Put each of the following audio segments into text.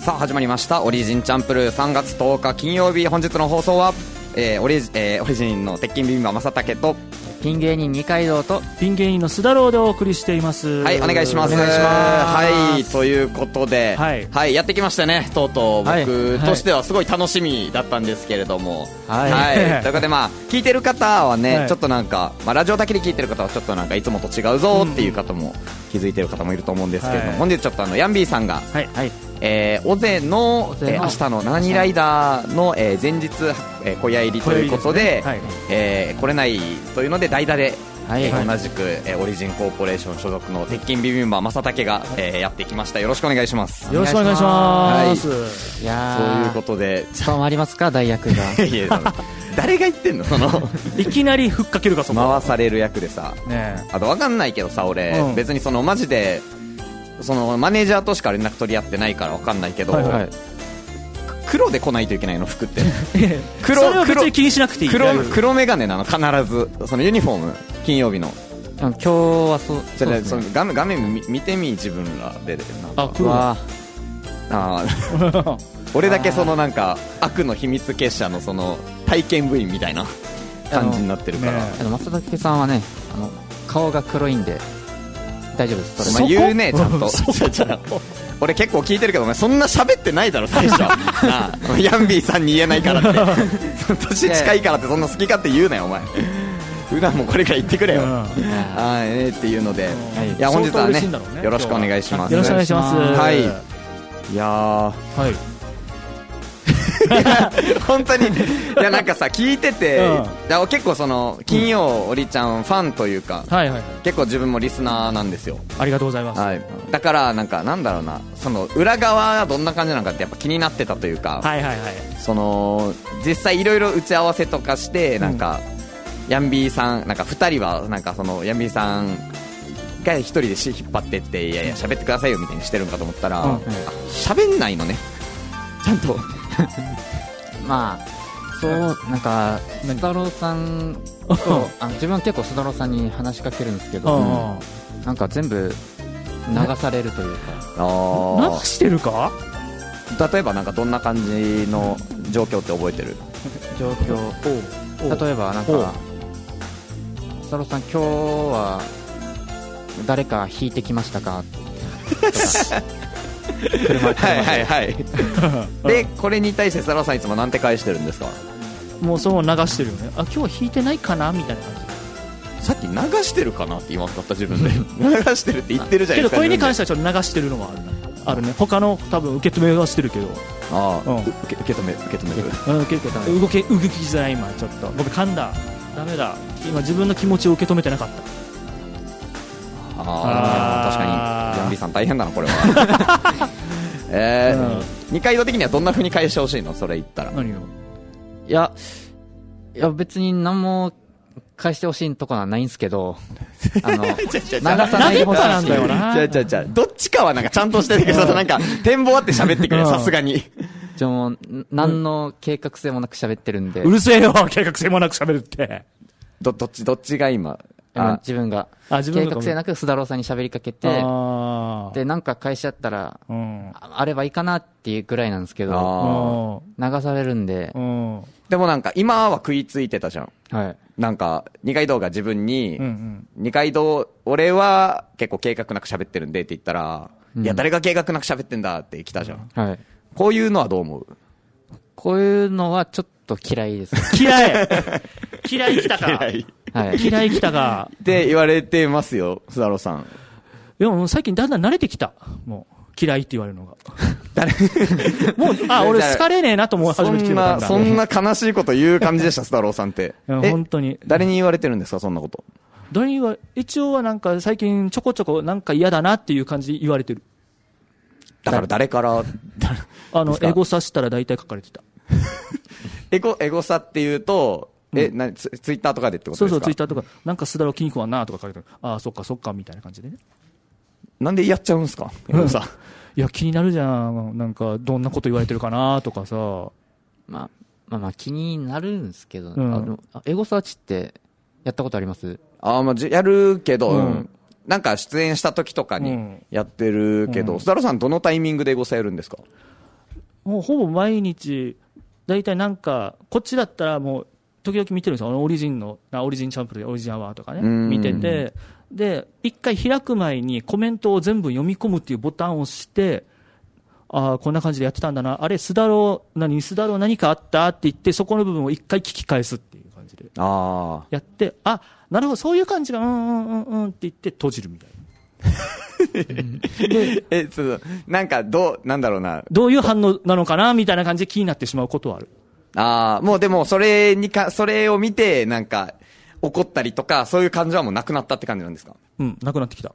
さあ始まりましたオリジンチャンプルー3月10日金曜日。本日の放送は、オリジンの鉄筋ビビンバ正武とピン芸人二階堂とピン芸人の須田郎でお送りしています。 はい、お願いします。 お願いします。 はい、ということで、はい、やってきましたね。とうとう僕としてはすごい楽しみだったんですけれども、はい、ということで、まあ聞いてる方はね、ちょっとなんか、まあラジオだけで聞いてる方はちょっとなんかいつもと違うぞっていう方も気づいてる方もいると思うんですけれども、本日ちょっとヤンビーさんが、尾瀬の、明日の7人ライダーの、前日、小屋入りということで、来れないというので代打で、同じく、オリジンコーポレーション所属の鉄筋ビビンバ正武が、やってきました。よろしくお願いします。 よろしくお願いします。 いやそういうことで伝わりますか、代役が。 いや誰が言ってんのそのいきなりふっかけるか、そこ回される役でさ、あと分かんないけどさ、俺、別にそのマジでそのマネージャーとしか連絡取り合ってないから分かんないけど、黒で来ないといけないの、服ってそれは別に気にしなくていい。 黒メガネなの、必ずそのユニフォーム、金曜日の。 今日はそうですね。 画面見てみ、自分らであ、黒だ。 俺だけそのなんか悪の秘密結社のその体験部員みたいな感じになってるから。 正武さんはね、顔が黒いんで大丈夫です。 それ言うね、ちゃんと俺結構聞いてるけど、お前そんな喋ってないだろ最初なあ、ヤンビーさんに言えないからって年近いからってそんな好き勝手言うなよお前。普段もこれから言ってくれよ、っていうので、いや本日はね、よろしくお願いします。 よろしくお願いします。 はい、いや本当に、いやなんかさ、聞いてて、結構その金曜おりちゃんファンというか、結構自分もリスナーなんですよ。 ありがとうございます。 だからなんかなんだろうな、その裏側がどんな感じなのかってやっぱ気になってたというか、その実際いろいろ打ち合わせとかして、なんかヤンビーさんなんか2人はなんかそのヤンビーさんが1人で引っ張ってって、いやいや喋ってくださいよみたいにしてるんかと思ったら、喋んないのね、ちゃんとまあそうなんか須田郎さんと自分は結構須田郎さんに話しかけるんですけど、なんか全部流されるというか。 流してるか。 例えばなんかどんな感じの状況って覚えてる？ 状況、例えばなんか須田郎さん今日は誰か引いてきましたかでこれに対してサラさんいつもなんて返してるんですか？ もうそう流してるよね。あ、今日は弾いてないかなみたいな感じ。さっき流してるかなって言わなかった？自分で流してるって言ってるじゃないですか。 けどこれに関してはちょっと流してるのはあるね。他の多分受け止めはしてるけど、 受け止める、 動きづらい。今ちょっとごめん、噛んだ、ダメだ、今自分の気持ちを受け止めてなかった。 確かにヤンビーさん大変だなこれは。二階堂的にはどんな風に返してほしいの？それ言ったら。 何を？いや別に何も返してほしいところはないんですけど、流さないでほしい。 なんだよな。 どっちかはなんかちゃんとしてるけど、なんか展望あって喋ってくれ、さすがに。 もう何の計画性もなく喋ってるんで。 うるせえよ、計画性もなく喋るって。 どっちが今？ 自分が計画性なく須田郎さんに喋りかけて、でなんか返しちゃったら、あればいいかなっていうぐらいなんですけど、流されるんで。 でもなんか今は食いついてたじゃん。なんか二階堂が自分に、二階堂俺は結構計画なく喋ってるんでって言ったら、いや誰が計画なく喋ってんだって来たじゃん。こういうのはどう思う？ こういうのはちょっと嫌いです。 嫌い来たか。嫌い来たかって言われてますよ、須田郎さん。 でも最近だんだん慣れてきた。もう嫌いって言われるのが。もう俺好かれねえなと思い始めてきてるから。 そんな悲しいこと言う感じでした、須田郎さんって。 本当に。 誰に言われてるんですか、そんなこと。 一応はなんか最近ちょこちょこなんか嫌だなっていう感じで言われてる。 だから誰からエゴサしたら大体書かれてた。 エゴサっていうと、ツイッターとかでってことですか？ そうツイッターとか、なんか須田郎気に食わんなとか書いてる。ああ、そっかみたいな感じでね。 なんでやっちゃうんすか？エゴサ。 いや気になるじゃん。なんかどんなこと言われてるかなとかさ。 まあ気になるんですけど、エゴサーチってやったことあります？ やるけど、なんか出演した時とかにやってるけど、須田郎さんどのタイミングでエゴサやるんですか？ もうほぼ毎日、大体なんか、こっちだったらもう、時々見てるんですよ。オリジンチャンプルでオリジンアワーとかね、見てて、で、一回開く前にコメントを全部読み込むっていうボタンを押して、こんな感じでやってたんだな。あれ、スダロー何かあったって言って、そこの部分を一回聞き返すっていう感じで。やって、なるほど、そういう感じが、って言って閉じるみたいな。 なんか、なんだろうな。 どういう反応なのかなみたいな感じで気になってしまうことはある。 もうでも、それを見て、なんか、怒ったりとか、そういう感じはもうなくなったって感じなんですか？ なくなってきた。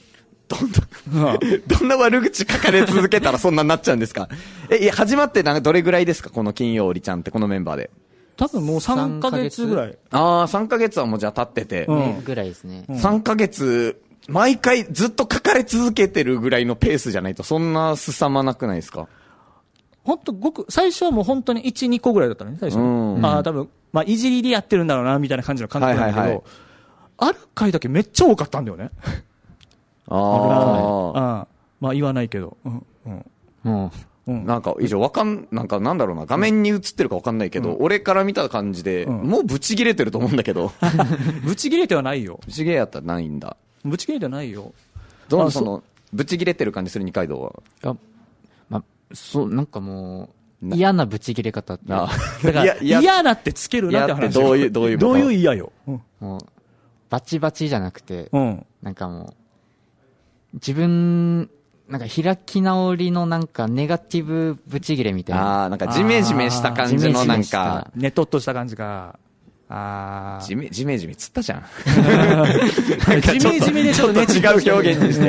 どんな悪口書かれ続けたらそんなになっちゃうんですか？始まってどれぐらいですか？この金曜日ちゃんってこのメンバーで。 多分もう3ヶ月ぐらい。 3ヶ月はもうじゃあ経ってて。 ぐらいですね。 3ヶ月、毎回ずっと書かれ続けてるぐらいのペースじゃないとそんな凄まなくないですか？ 本当最初はもう本当に1、2個ぐらいだったね、最初。多分、いじりでやってるんだろうな、みたいな感じの感覚なんだけど、ある回だけめっちゃ多かったんだよね。言わないけど。 なんか、なんだろうな、画面に映ってるかわかんないけど、俺から見た感じで、もうブチ切れてると思うんだけど。 ブチ切れてはないよ。 ブチ切れやったらないんだ。 ブチ切れてはないよ。 ブチ切れてる感じする二階堂は。 なんかもう、嫌なブチ切れ方って。 だから嫌なってつけるなって話。 どういう嫌よ。 もう、バチバチじゃなくて、なんかもう、自分、なんか開き直りのなんかネガティブブチ切れみたいな。 なんかジメジメした感じのなんか。 ねとっとした感じか。 ジメジメつったじゃん。 ジメジメでちょっと違う表現にして。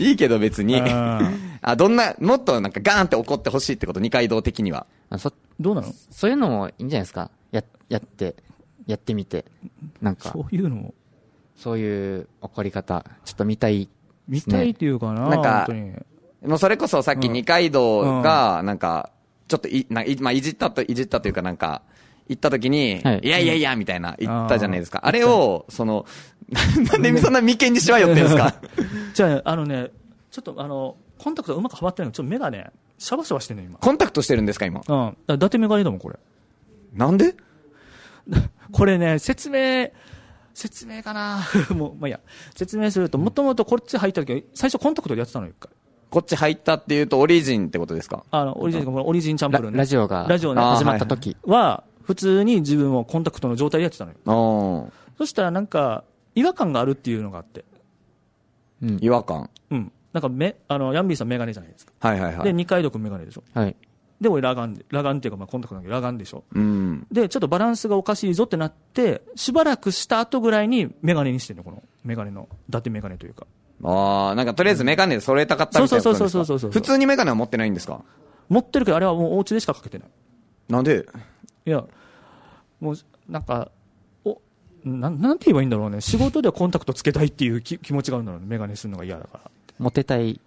いいけど別に。もっとなんかガーンって怒ってほしいってこと、二階堂的には。 どうなの？ そういうのもいいんじゃないですか？やってみて。なんか。 そういうのも。 そういう怒り方、ちょっと見たい。 見たいっていうかな。 なんか、もうそれこそさっき二階堂が、なんか、ちょっといじったというかなんか、言った時に、いや、みたいな言ったじゃないですか。あれを、なんでそんな眉間にしわ寄ってるんですか？ じゃあ、ちょっとコンタクトがうまくはまってないの。ちょっと目がね、シャバシャバしてんの今。 コンタクトしてるんですか今？ 伊達メガネだもん、これ。 なんで？ これね、説明かなもう、いいや。説明すると、もともとこっち入った時、最初コンタクトでやってたのよ、一回。 こっち入ったっていうと、オリジンってことですか？ オリジンチャンプルね。 ラジオね、始まった時は、普通に自分をコンタクトの状態でやってたのよ。そしたらなんか、違和感があるっていうのがあって。 違和感？ なんかヤンビーさんメガネじゃないですか。で、二階堂くんメガネでしょ。で、俺ラガンっていうか、コンタクトなんだけど、ラガンでしょ。で、ちょっとバランスがおかしいぞってなって、しばらくした後ぐらいにメガネにしてるの、このメガネの、伊達メガネというか。 なんかとりあえずメガネで揃えたかったみたいなことですか？ そう。 普通にメガネは持ってないんですか？ 持ってるけど、あれはもうお家でしかかけてない。 なんで？ いや、もう、なんか、なんて言えばいいんだろうね。仕事ではコンタクトつけたいっていう気持ちがあるんだろうね。メガネするのが嫌だから。 モテたい。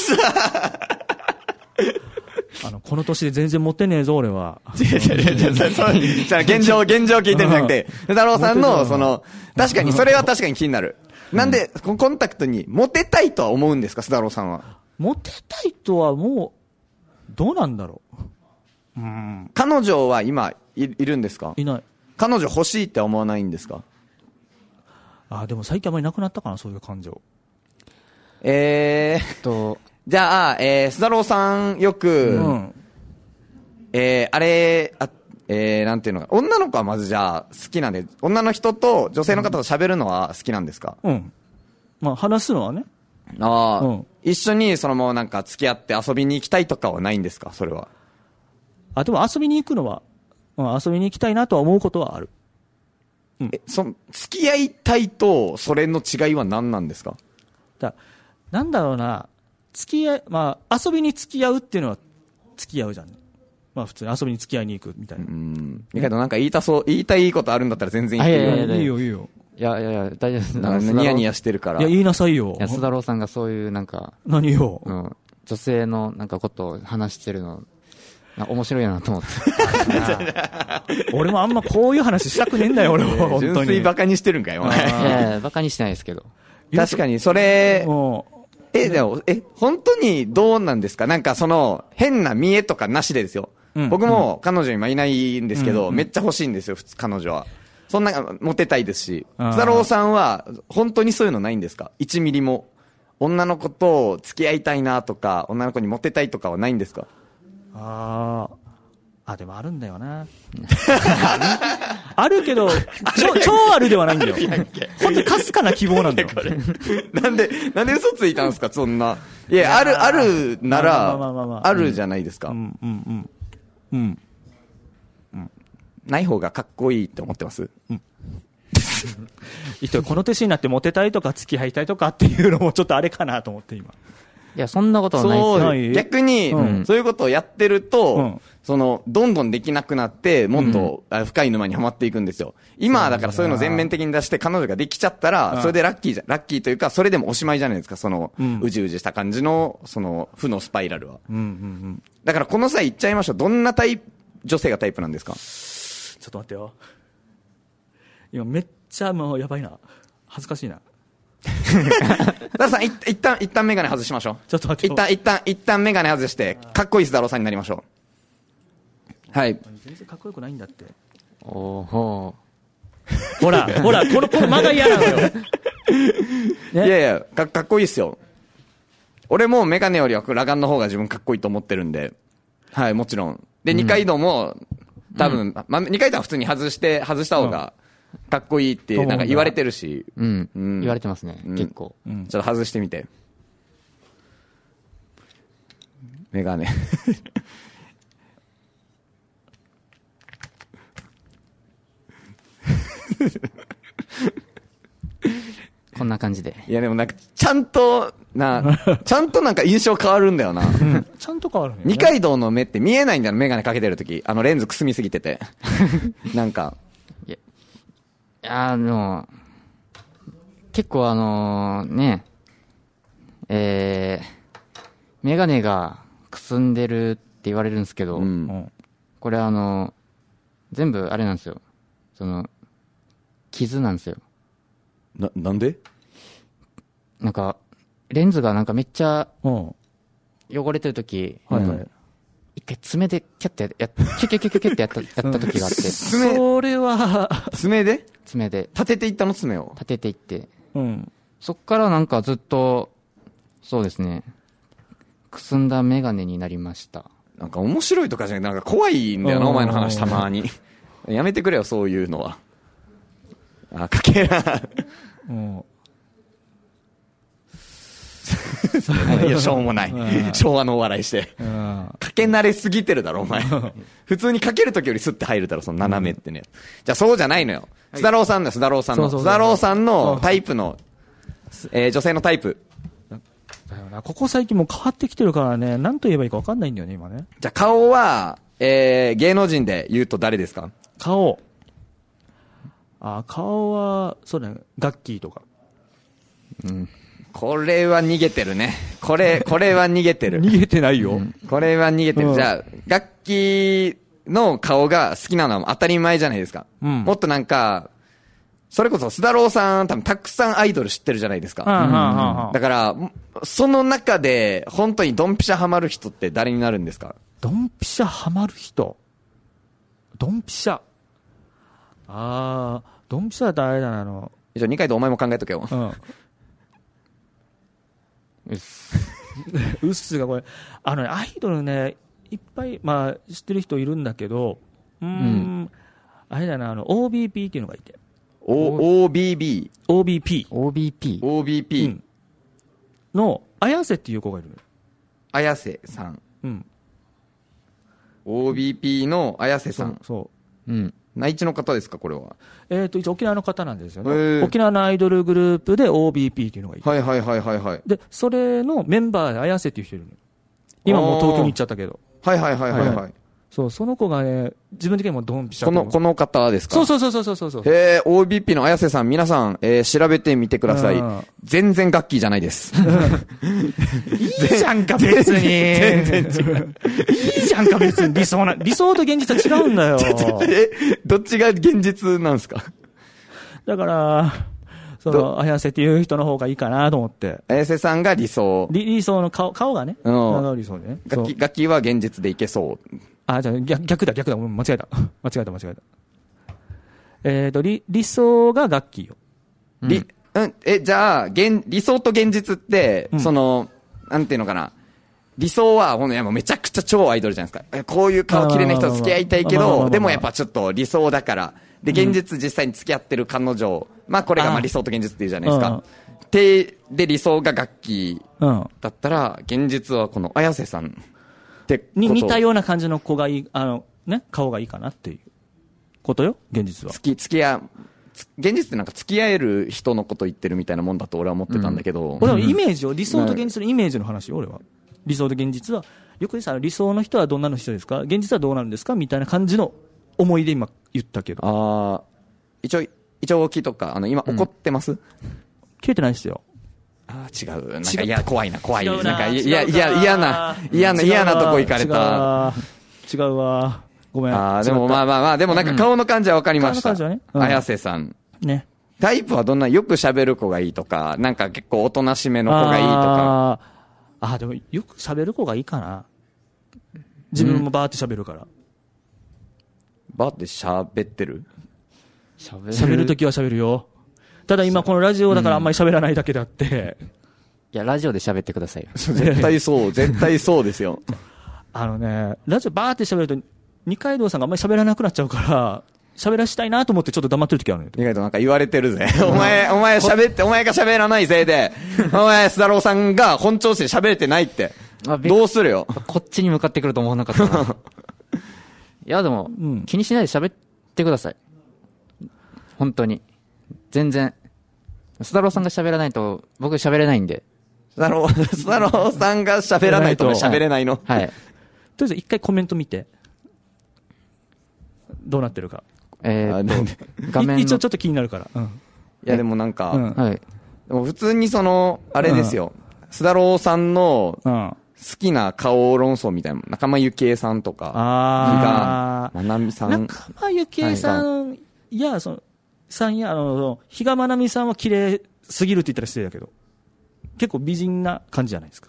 この年で全然モテねえぞ、俺は。 現状聞いてるんじゃなくて、太郎さんの、確かに、それは確かに気になる。なんで、コンタクトにモテたいとは思うんですか、須太郎さんは。 モテたいとはもう、どうなんだろう。 彼女は今、いるんですか？ いない。 彼女欲しいって思わないんですか？ でも最近あんまりなくなったかな、そういう感情。 じゃあ、須太郎さんよく、なんていうのか、女の子はまずじゃあ好きなんで、女の人と女性の方と喋るのは好きなんですか？ 話すのはね。 一緒にもうなんか付き合って遊びに行きたいとかはないんですか？それは。 でも遊びに行くのは、遊びに行きたいなとは思うことはある。 付き合いたいと、それの違いは何なんですか？ なんだろうな、遊びに付き合うっていうのは付き合うじゃん。普通に遊びに付き合いに行くみたいな。 けどなんか言いたいことあるんだったら全然言っていいよ。 いや、大丈夫です。 ニヤニヤしてるから。 いや、言いなさいよ。 須太郎さんがそういうなんか。 何よ。 女性のなんかことを話してるの、面白いなと思って。 俺もあんまこういう話したくねえんだよ、俺も。本当に。 純粋バカにしてるんかよ、お前。 いや、バカにしてないですけど。 確かに、それ、 でも、本当にどうなんですか？なんか変な見栄とかなしでですよ。僕も彼女今いないんですけど、めっちゃ欲しいんですよ、彼女は。そんな、モテたいですし。須太郎さんは、本当にそういうのないんですか？1ミリも。女の子と付き合いたいなとか、女の子にモテたいとかはないんですか？ でもあるんだよな。あるけど、超あるではないんだよ。本当にかすかな希望なんだよ。 なんで嘘ついたんですか、そんな。いや、あるなら、あるじゃないですか。ない方がかっこいいって思ってます？ この年になってモテたいとか付き合いたいとかっていうのもちょっとあれかなと思って今。 いや、そんなことはないですよ。 逆に、そういうことをやってると、どんどんできなくなって、もっと深い沼にはまっていくんですよ。今だからそういうの全面的に出して彼女ができちゃったら、それでラッキーというか、それでもおしまいじゃないですか、うじうじした感じの、負のスパイラルは。だからこの際言っちゃいましょう。どんな女性がタイプなんですか？ ちょっと待ってよ。今めっちゃもうやばいな。恥ずかしいな。 ダルさん、一旦メガネ外しましょう。 ちょっと待って。 一旦メガネ外して、かっこいい須田郎さんになりましょう。はい。 全然かっこよくないんだって。 おほほら、この間が嫌なのよ。 いやいや、かっこいいっすよ。俺もメガネよりは裸眼の方が自分かっこいいと思ってるんで。はい、もちろん。で、二階堂も、多分、二階堂は普通に外した方が、かっこいいってなんか言われてるし、 言われてますね、結構。 ちょっと外してみて。メガネ。 こんな感じで。 いやでもなんかちゃんとなんか印象変わるんだよな。 ちゃんと変わるね。 二階堂の目って見えないんだよ、メガネかけてるとき。レンズくすみすぎてて。なんか。 結構メガネがくすんでるって言われるんですけど、これ全部あれなんですよ。傷なんですよ。 なんで？ なんか、レンズがなんかめっちゃ汚れてるとき、一回爪でキャッてキュッてやった時があって。 それは、 爪で立てていったの？爪を立てていって。そっからなんかずっと、そうですね、くすんだメガネになりました。 なんか面白いとかじゃなくて、なんか怖いんだよな、お前の話たまに。やめてくれよ、そういうのは。かけら。いや、しょうもない。昭和のお笑いして。かけ慣れすぎてるだろ、お前。普通にかけるときよりスッて入るだろ、その斜めってね。じゃあそうじゃないのよ。須田郎さんのタイプの、女性のタイプ。 だよな。ここ最近もう変わってきてるからね、何と言えばいいか分かんないんだよね、今ね。 じゃあ顔は、芸能人で言うと誰ですか？ 顔は、そうだね、ガッキーとか。 これは逃げてるね。これは逃げてる。 逃げてないよ。 これは逃げてる。じゃあ、ガッキーの顔が好きなのは当たり前じゃないですか。もっとなんか、それこそ須田郎さん多分たくさんアイドル知ってるじゃないですか。だから、その中で本当にドンピシャハマる人って誰になるんですか？ ドンピシャハマる人？ドンピシャ。ドンピシャだったらあれだな、 じゃあ2回でお前も考えとけよ。 うっすがこれ、アイドルね、いっぱい、知ってる人いるんだけど、あれだな、OBP っていうのがいて。 OBP の、綾瀬っていう子がいるのよ。 綾瀬さん。OBP の綾瀬さん。 そう。 内地の方ですか、これは。 一応沖縄の方なんですよね。沖縄のアイドルグループで OBP っていうのがいて。 はい。 で、それのメンバーで綾瀬っていう人いるのよ。今もう東京に行っちゃったけど。 はい。 そう、その子がね、自分的にもドンピシャ。 この方ですか？そう。OBP の綾瀬さん、皆さん、調べてみてください。全然ガッキーじゃないです。 いいじゃんか、別に。全然違う。いいじゃんか、別に。理想と現実は違うんだよ。 どっちが現実なんですか？ だから、 綾瀬っていう人の方がいいかなと思って。 綾瀬さんが理想。 理想の顔がね。理想でね。 楽器は現実でいけそう。 じゃあ逆だ。間違えた。理想が楽器よ。 じゃあ、理想と現実って、なんていうのかな。理想は、ほんと、やっぱめちゃくちゃ超アイドルじゃないですか。こういう顔綺麗な人と付き合いたいけど、でもやっぱちょっと理想だから。で、現実実際に付き合ってる彼女。まあこれがまあ理想と現実っていうじゃないですか。で、理想が楽器だったら、現実はこの綾瀬さんってこと。 に似たような感じの子がいい、顔がいいかなっていうことよ、現実は。 現実ってなんか付き合える人のこと言ってるみたいなもんだと俺は思ってたんだけど。 俺はイメージを、理想と現実のイメージの話よ、俺は。理想と現実は、よくさ、理想の人はどんなの人ですか？現実はどうなるんですか？みたいな感じの思いで今言ったけど。 一応大きいとか、今怒ってます？ 切れてないですよ。 違う。なんか怖い。なんか嫌なとこ行かれた。 違うわ。ごめん。 でもまあ、でもなんか顔の感じは分かりました。綾瀬さん。 ね。 タイプはどんな、よく喋る子がいいとか、なんか結構おとなしめの子がいいとか。 でもよく喋る子がいいかな。自分もバーって喋るから。 バーって喋ってる？ 喋るときは喋るよ。ただ今このラジオだからあんまり喋らないだけであって。 いや、ラジオで喋ってくださいよ。 絶対そうですよ。 ラジオバーって喋ると、二階堂さんがあんまり喋らなくなっちゃうから、喋らしたいなと思ってちょっと黙ってるときあるのよ。 意外となんか言われてるぜ。お前が喋らないせいで、お前、須田郎さんが本調子で喋れてないって。どうするよ。 こっちに向かってくると思わなかったな。いや、でも、気にしないで喋ってください。本当に。全然。須田郎さんが喋らないと、僕喋れないんで。 須田郎さんが喋らないと喋れないの。 はい。 とりあえず一回コメント見て。どうなってるか。 画面一応ちょっと気になるから。 いやでもなんか、でも普通にあれですよ。須田郎さんの好きな顔論争みたいな、仲間由紀恵さんとか、比嘉愛未さん。 仲間由紀恵さんや、比嘉愛未さんは綺麗すぎるって言ったら失礼だけど、結構美人な感じじゃないですか。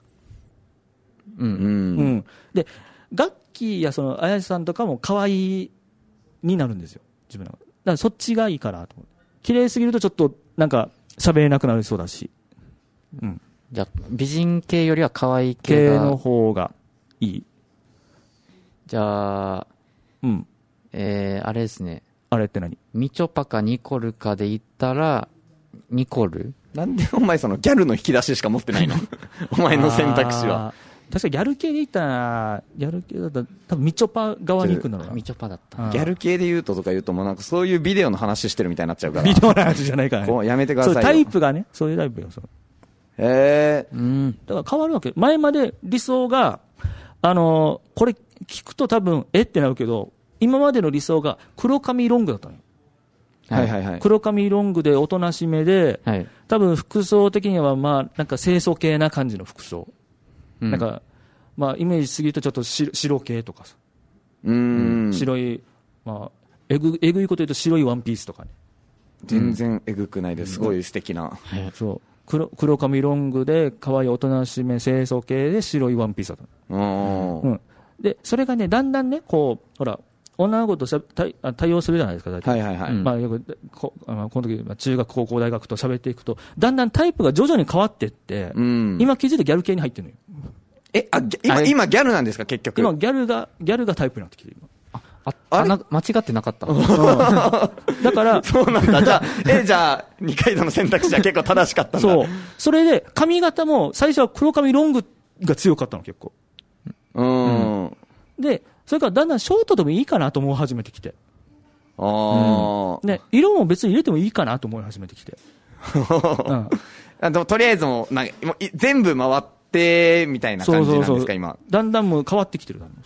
で、ガッキーや綾瀬さんとかも可愛いになるんですよ、自分の。だからそっちがいいかなと思う。綺麗すぎるとちょっとなんか喋れなくなりそうだし。 じゃあ美人系よりは可愛い系の方がいい。 じゃあ、あれですね。 あれって何？ みちょぱかニコルかで言ったら、ニコル？ なんでお前ギャルの引き出ししか持ってないの？お前の選択肢は。 確かギャル系で言ったら、ギャル系だったら多分みちょぱ側に行くんだろうな。 みちょぱだった。 ギャル系で言うとか言うともうなんかそういうビデオの話してるみたいになっちゃうから。 ビデオの話じゃないからね。 やめてくださいよ。 タイプがね、そういうタイプよ。だから変わるわけ。前まで理想が、これ聞くと多分、ってなるけど、今までの理想が黒髪ロングだったのよ。黒髪ロングでおとなしめで、多分服装的にはなんか清楚系な感じの服装。なんか、イメージすぎるとちょっと白系とかさ。白い、えぐいこと言うと白いワンピースとかね。 全然えぐくないです。すごい素敵な。 そう。黒髪ロングで、可愛いおとなしめ清楚系で白いワンピースだったの。で、それがね、だんだんね、ほら、女の子と対応するじゃないですか、大体。よくこの時、中学、高校、大学と喋っていくと、だんだんタイプが徐々に変わっていって、今気づいてギャル系に入ってるのよ。 今ギャルなんですか、結局。 今ギャルがタイプになってきてる。 間違ってなかった。 だから。 そうなんだ。じゃあ、二階堂の選択肢は結構正しかったんだ。 そう。それで、髪型も最初は黒髪ロングが強かったの、結構。で、それからだんだんショートでもいいかなと思い始めてきて。ね、色も別に入れてもいいかなと思い始めてきて。 でもとりあえずもう全部回ってみたいな感じなんですか、今。 だんだんもう変わってきてるから。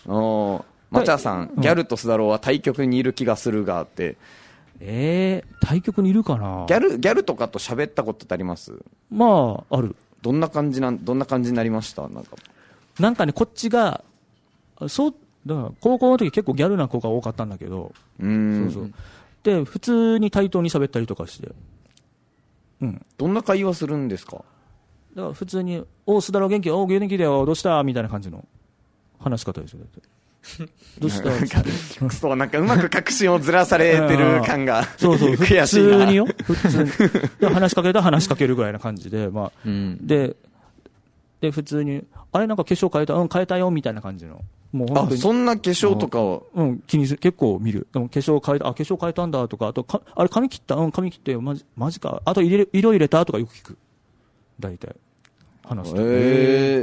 マチャさん、ギャルと須田郎は対極にいる気がするがって。 対極にいるかな。 ギャルとかと喋ったことってあります？ ある。 どんな感じになりました？ なんかね、こっちが、だから高校の時結構ギャルな子が多かったんだけど、で、普通に対等に喋ったりとかして。 どんな会話するんですか？ だから普通に、おう、須田郎元気、おう、元気だよ、どうしたみたいな感じの話し方ですよ。どうしたクソ、なんかうまく確信をずらされてる感がそうそう、 悔しいな。 普通によ。普通に。で話しかけたら話しかけるぐらいな感じで、まあ、で、普通に、あれなんか化粧変えた、変えたよ、みたいな感じの。もう本当に。 そんな化粧とかを。 気にする。結構見る。でも化粧変えた、化粧変えたんだとか、あと、あれ髪切った？髪切ってよ、マジか。あと色入れたとかよく聞く。大体。話して。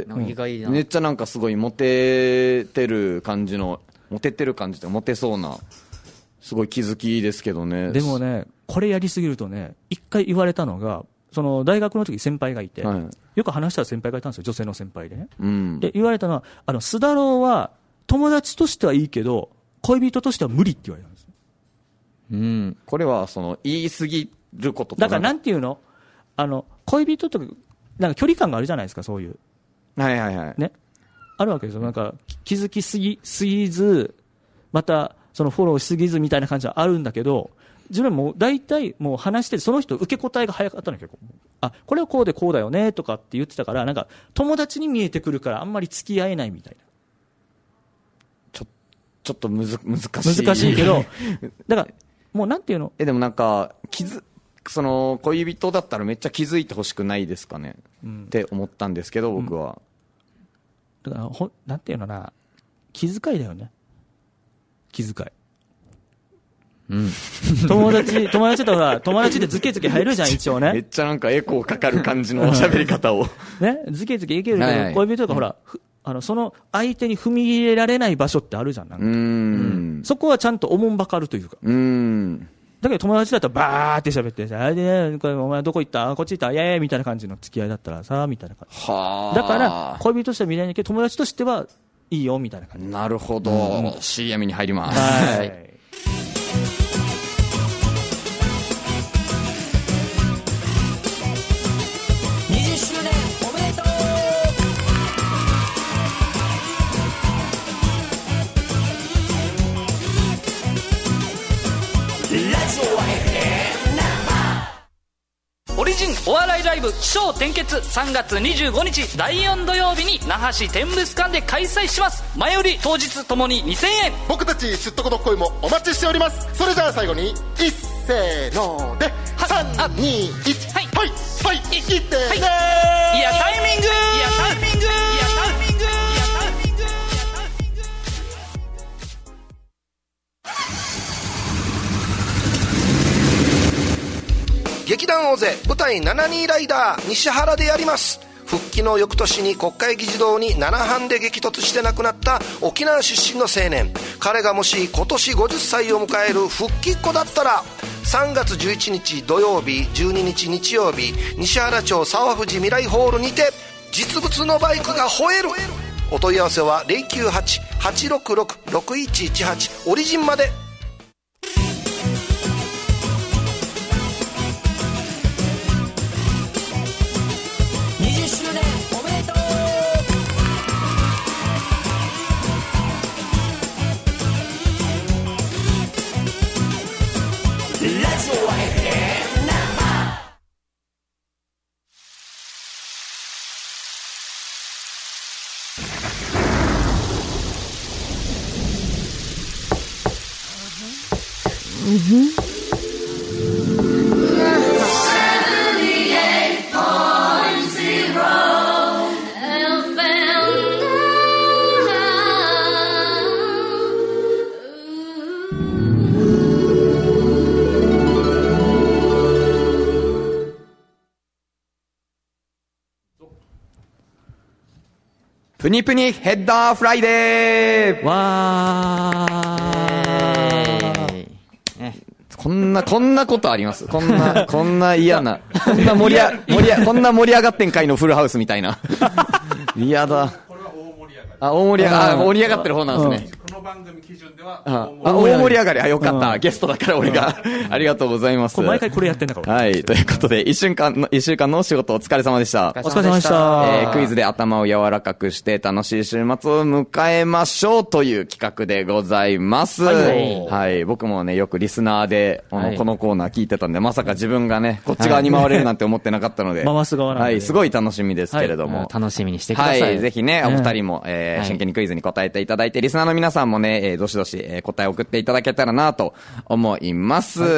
意外だ。 めっちゃなんかすごいモテてる感じの、モテそうな、すごい気づきですけどね。 でもね、これやりすぎるとね、一回言われたのが、その大学の時先輩がいて、よく話した先輩がいたんですよ、女性の先輩でね。で、言われたのは、須田郎は友達としてはいいけど、恋人としては無理って言われたんです。 これは、言い過ぎることだからなんていうの？恋人とか、なんか距離感があるじゃないですか、そういう。 はいはいはい。 ね。あるわけですよ。なんか、気づきすぎず、また、そのフォローしすぎずみたいな感じはあるんだけど、自分も大体もう話して、その人受け答えが早かったの結構。これはこうでこうだよね、とかって言ってたから、なんか、友達に見えてくるからあんまり付き合えないみたいな。 ちょっと難しい。 難しいけど、だから、もうなんていうの？ でもなんか、恋人だったらめっちゃ気づいてほしくないですかね、って思ったんですけど、僕は。 だから、なんていうのな、気遣いだよね。気遣い。友達とほら、友達ってズケズケ入るじゃん、一応ね。 めっちゃなんかエコーかかる感じの喋り方を。 ね、ズケズケいけるけど、恋人とかほら、その相手に踏み入れられない場所ってあるじゃん、なんか。そこはちゃんとおもんばかるというか。だけど友達だったらバーって喋ってさ、お前どこ行った？こっち行った？イエーイみたいな感じの付き合いだったらさ、みたいな感じ。だから、恋人としては見ないんだけど、友達としてはいいよ、みたいな感じ。 なるほど。CM に入ります。 はい。 20周年おめでとう。 オリジンお笑いライブ起承転結3月25日第4土曜日に那覇市天物館で開催します。前売り当日ともに2000円。 僕たちすっとこどっこいもお待ちしております。それじゃあ最後に一せーので321はいはいはいいってねー。 いやタイミング劇団大勢舞台72ライダー西原でやります。復帰の翌年に国会議事堂に7班で激突して亡くなった沖縄出身の青年。彼がもし今年50歳を迎える復帰っ子だったら、3月11日土曜日12日日曜日西原町沢藤未来ホールにて実物のバイクが吠える。お問い合わせは 098-866-6118 オリジンまで。 20周年おめでとう。ラジオは FM 生。 プニプニヘッダーフライデー。 わー。こんなことあります？こんな嫌な、こんな盛り上がってんかいのフルハウスみたいな。嫌だ。大盛り上がってる方なんですね。 番組基準では大盛り上がり。よかった。ゲストだから俺が。ありがとうございます。 毎回これやってんだから。 はい。ということで、一週間のお仕事お疲れ様でした。 お疲れ様でした。 クイズで頭を柔らかくして楽しい週末を迎えましょうという企画でございます。はい。僕もね、よくリスナーで、このコーナー聞いてたんで、まさか自分がね、こっち側に回れるなんて思ってなかったので。 回す側なんで。 はい。すごい楽しみですけれども。 楽しみにしてください。 はい。ぜひね、お二人も、真剣にクイズに答えていただいて、リスナーの皆さんもね、どしどし、答えを送っていただけたらなと思います。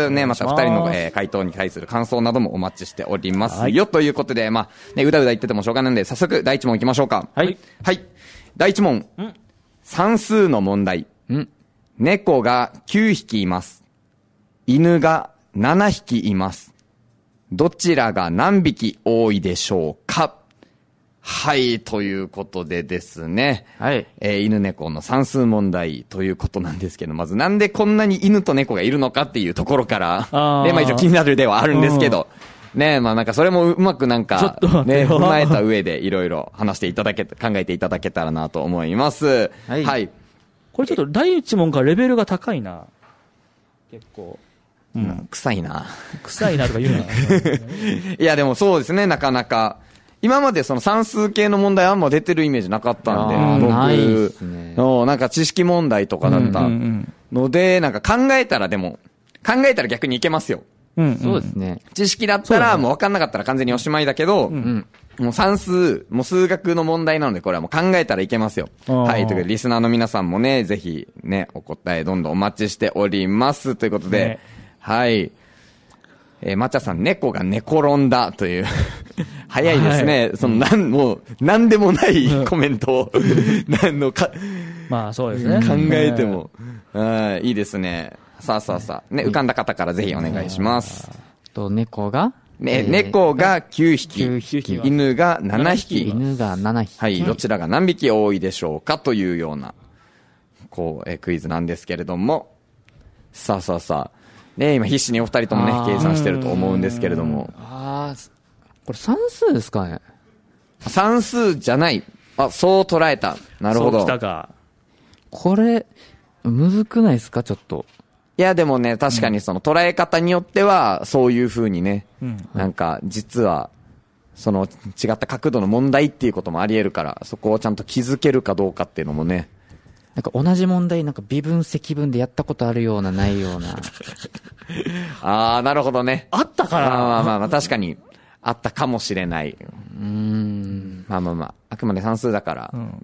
ね、また二人の、回答に対する感想などもお待ちしておりますよ。ということで、まあ、ね、うだうだ言っててもしょうがないので、早速、第一問いきましょうか。 はい。 はい。第一問。算数の問題。猫が9匹います。犬が7匹います。どちらが何匹多いでしょうか？はい、ということでですね。 はい。 犬猫の算数問題ということなんですけど、まずなんでこんなに犬と猫がいるのかっていうところから、で、まあ一応気になるではあるんですけど、ね、まあなんかそれもうまくなんか、ね、踏まえた上でいろいろ話していただけ、考えていただけたらなと思います。はい。はい。 これちょっと第一問からレベルが高いな。結構。 臭いな。 臭いなとか言うな。 いやでもそうですね、なかなか。今までその算数系の問題あんま出てるイメージなかったんで、僕のなんか知識問題とかだったので、なんか考えたら逆にいけますよ。 そうですね。 知識だったらもう分かんなかったら完全におしまいだけど、もう算数、もう数学の問題なのでこれはもう考えたらいけますよ。はい。ということでリスナーの皆さんもね、ぜひね、お答えどんどんお待ちしております。ということで、はい。まちゃさん、猫が寝転んだという。早いですね。もう、なんでもないコメントを、 まあそうですね。 考えても、いいですね。さあ。ね、浮かんだ方からぜひお願いします。 猫が猫が9匹。犬が7匹。 犬が7匹。 はい。どちらが何匹多いでしょうかというような、クイズなんですけれども。さあ。ね、今必死にお二人ともね、計算してると思うんですけれども。 これ算数ですかね？ 算数じゃない。そう捉えた。なるほど。 そうきたか。 これ、むずくないですかちょっと。 いや、でもね、確かにその捉え方によっては、そういう風にね、なんか、実は、その違った角度の問題っていうこともあり得るから、そこをちゃんと気づけるかどうかっていうのもね。 なんか同じ問題、なんか微分積分でやったことあるような、ないような。 なるほどね。 あったから。 まあ、確かに、あったかもしれない。まあ、あくまで算数だから、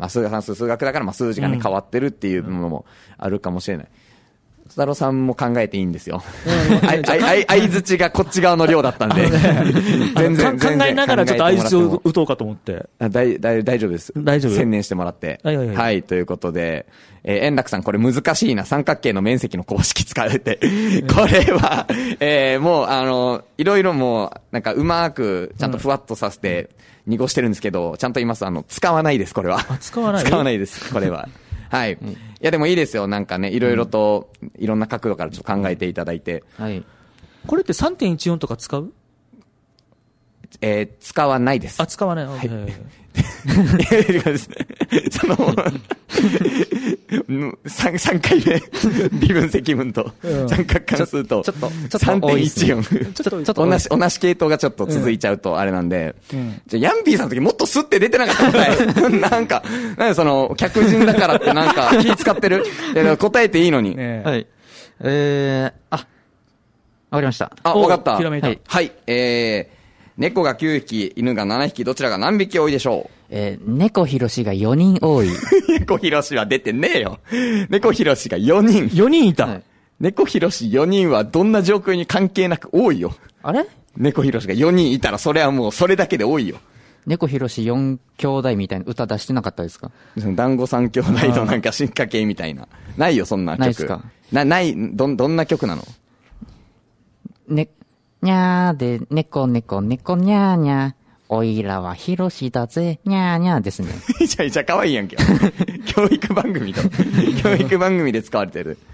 数学だから、数字がね、変わってるっていうのもあるかもしれない。須太郎さんも考えていいんですよ。相槌がこっち側の量だったんで。 全然考えながらちょっと相槌を打とうかと思って。 大丈夫です。 大丈夫。 専念してもらって。はい、ということで、円楽さんこれ難しいな。三角形の面積の公式使うって。これは、もう、いろいろもう、なんかうまく、ちゃんとふわっとさせて、濁してるんですけど、ちゃんと言います。使わないです、これは。 使わないです、これは。はい。いや、でもいいですよ。なんかね、いろいろと、いろんな角度からちょっと考えていただいて。 はい。 これって 3.14 とか使う？ 使わないです。 使わない。はい。 3回目、微分積分と、三角関数と、3.14。同じ系統がちょっと続いちゃうとあれなんで、ヤンビーさんの時もっとスッて出てなかった答え。なんかその、客人だからってなんか気使ってる。答えていいのに。 はい。わかりました。 わかった。 ひらめいた。 はい。猫が9匹、犬が7匹、どちらが何匹多いでしょう？猫ひろしが4人多い。 猫ひろしは出てねえよ。猫ひろしが4人。 4人いた。 猫ひろし4人はどんな状況に関係なく多いよ。 あれ？ 猫ひろしが4人いたらそれはもうそれだけで多いよ。 猫ひろし4兄弟みたいな歌出してなかったですか？ 団子3兄弟のなんか進化系みたいな。ないよ、そんな曲。 ないですか？ どんな曲なの？ にゃーで、猫にゃーにゃー。おいらはひろしだぜ、にゃーにゃーですね。 いちゃいちゃ可愛いやんけ。教育番組で使われてる。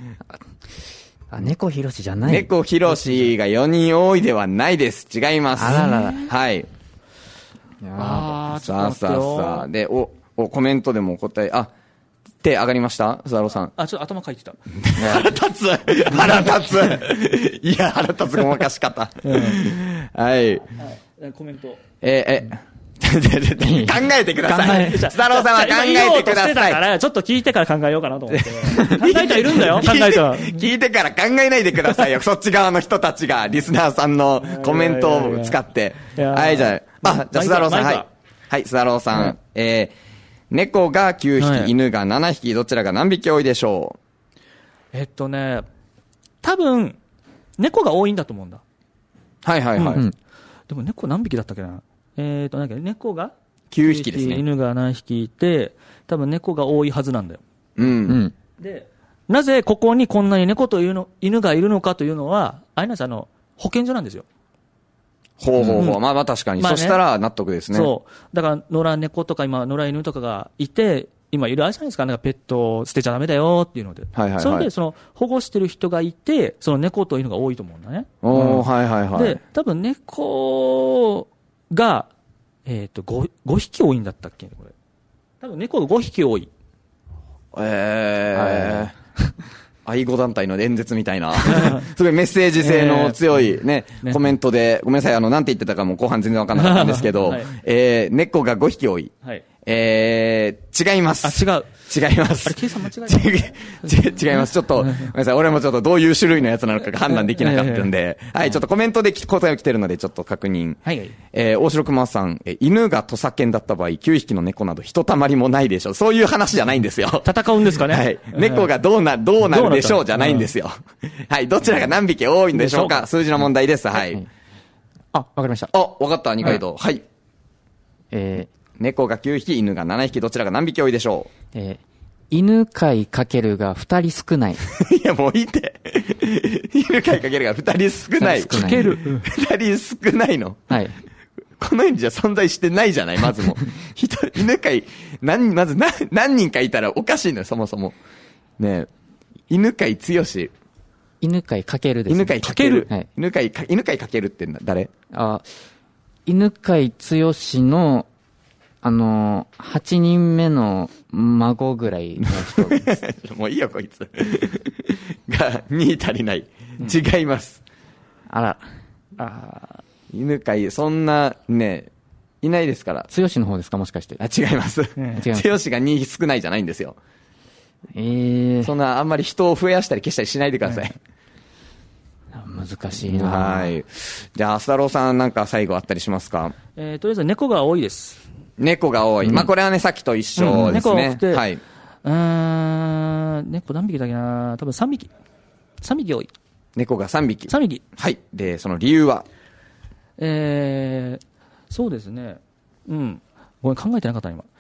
猫ひろしじゃない。 猫ひろしが4人多いではないです。違います。 あららら。 はい。さあ。で、コメントでも答え、 手上がりました須田郎さん。 あ、ちょっと頭かいてた。 腹立つ腹立ついや、腹立つごまかし方。はい。 コメント。 考えてください。須田郎さんは考えてください。 ちょっと聞いてから考えようかなと思って。考えてはいるんだよ、考えては。 聞いてから考えないでくださいよ。そっち側の人たちが、リスナーさんのコメントを使って。はい、じゃあ、須田郎さん、はい。はい、須田郎さん。猫が9匹、犬が7匹、どちらが何匹多いでしょう？多分、猫が多いんだと思うんだ。 はいはいはい。 でも猫何匹だったっけな？猫が 9匹ですね。 犬が7匹いて、多分猫が多いはずなんだよ。で、なぜここにこんなに猫と犬がいるのかというのは、あれなんです、保健所なんですよ。 ほうほうほう。まあまあ確かに。そしたら納得ですね。 そう。だから、野良猫とか今、野良犬とかがいて、今いるあれじゃないですか、なんかペットを捨てちゃダメだよっていうので。はいはいはい。それで、保護してる人がいて、その猫と犬が多いと思うんだね。 はいはいはい。 で、多分猫が、5匹多いんだったっけこれ。多分猫が5匹多い。 愛護団体の演説みたいな。すごいメッセージ性の強いね、コメントで、ごめんなさい、なんて言ってたかもう後半全然わかんなかったんですけど、猫が5匹多い。違います。 違う。 違います。 あれ、計算間違えた違います。ちょっと、ごめんなさい。俺もちょっとどういう種類のやつなのかが判断できなかったんで、はい、ちょっとコメントで答えが来てるので、ちょっと確認。はい。大城熊さん、犬が土佐犬だった場合、9匹の猫などひとたまりもないでしょう。そういう話じゃないんですよ。 戦うんですかね。 はい。猫がどうなるでしょうじゃないんですよ。はい。どちらが何匹多いんでしょうか。数字の問題です。はい。 わかりました。 わかった、二階堂。はい。猫が9匹、犬が7匹、どちらが何匹多いでしょう？ 犬飼いかけるが2人少ない。 いや、もういいって。犬飼いかけるが2人少ない。 かける。 2人少ないの。 はい。 この世にじゃ存在してないじゃない、まずも。犬飼い、まず何人かいたらおかしいのよ、そもそも。ねえ。犬飼い強し。 犬飼いかけるです、ね。 犬飼いかける。 はい。 犬飼いかけるって誰？ 犬飼強しの、8人目の孫ぐらいの人。もういいよ、こいつ。が、2足りない。違います。 あら。犬飼、そんな、ね、いないですから。 剛の方ですか、もしかして。 違います。剛が2少ないじゃないんですよ。そんな、あんまり人を増やしたり消したりしないでください。 難しいな。 はい。じゃあ、須田郎さんなんか最後あったりしますか？ とりあえず猫が多いです。 猫が多い。まあ、これはね、さっきと一緒ですね。 猫が多くて、 はい。 猫何匹だっけな、多分3匹。3匹多い。 猫が3匹。 3匹。 はい。で、その理由は？ そうですね。ごめん、考えてなかった、今。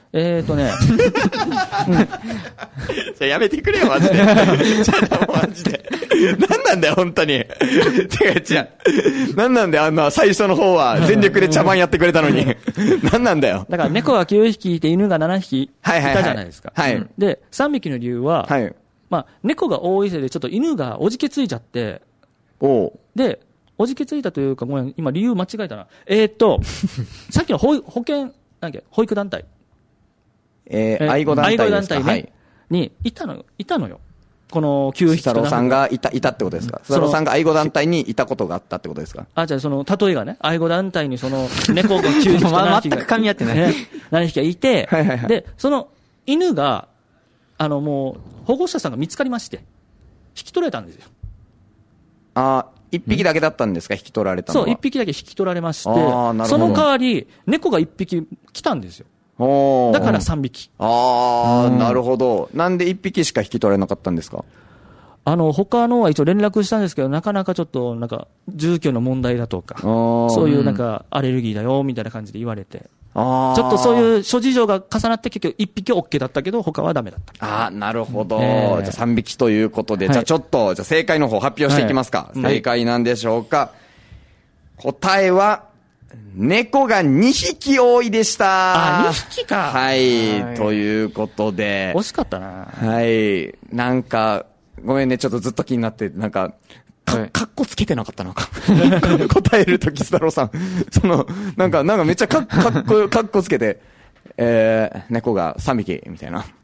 やめてくれよ、マジで。マジで。何なんだよ、本当に。違う。何なんだよ、あんな最初の方は全力で茶番やってくれたのに。何なんだよ。 だから猫が9匹いて犬が7匹いたじゃないですか。 はい。 で、3匹の理由は、 はい。 まあ、猫が多いせいでちょっと犬がおじけついちゃって、で、おじけついたというか、ごめん、今理由間違えたな。さっきの保育団体。 愛護団体ですか？はい。 に、いたのよ。この9匹須田郎さんがいたってことですか？須田郎さんが愛護団体にいたことがあったってことですか？ じゃあその、例えがね、愛護団体にその、猫が9匹と7匹が。 全く噛み合ってない。 7匹がいて、 はいはいはい。 で、その犬が、もう、保護者さんが見つかりまして、引き取られたんですよ。 1匹だけだったんですか？引き取られたのは。 そう、1匹だけ引き取られまして、その代わり、猫が1匹来たんですよ。だから3匹。 なるほど。なんで1匹しか引き取られなかったんですか？ 他のは一応連絡したんですけど、なかなかちょっと、なんか、住居の問題だとか、そういうなんか、アレルギーだよ、みたいな感じで言われて。ちょっとそういう諸事情が重なって結局1匹 OK だったけど、他はダメだった。 なるほど。じゃあ3匹ということで、じゃあちょっと、じゃあ正解の方発表していきますか。正解なんでしょうか。答えは、猫が2匹多いでした。 2匹か。 はい。ということで。 惜しかったな。 はい。なんか、ごめんね、ちょっとずっと気になって、なんか、かっこつけてなかったのか。答えるとき、須田郎さん。なんかめっちゃかっこつけて、猫が3匹、みたいな。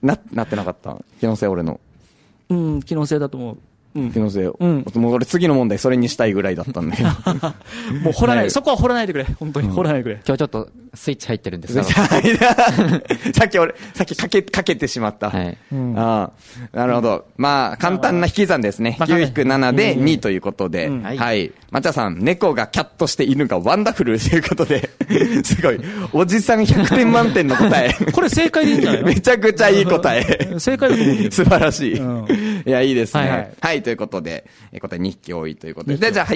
なってなかった。気のせい俺の。 気のせいだと思う。 気のせい。もう俺次の問題それにしたいぐらいだったんだけど。 もう掘らない、そこは掘らないでくれ。本当に掘らないでくれ。 今日ちょっとスイッチ入ってるんですよ。 さっきかけてしまった。はい。なるほど。まあ、簡単な引き算ですね。9-7で2ということで。はい。まちゃさん、猫がキャットして犬がワンダフルということで、すごい。おじさん100点満点の答え。 これ正解でいいんじゃないの？ めちゃくちゃいい答え。 正解だと思う。 素晴らしい。いや、いいですね。はい。ということで、答え2匹多いということで。じゃあ、はい。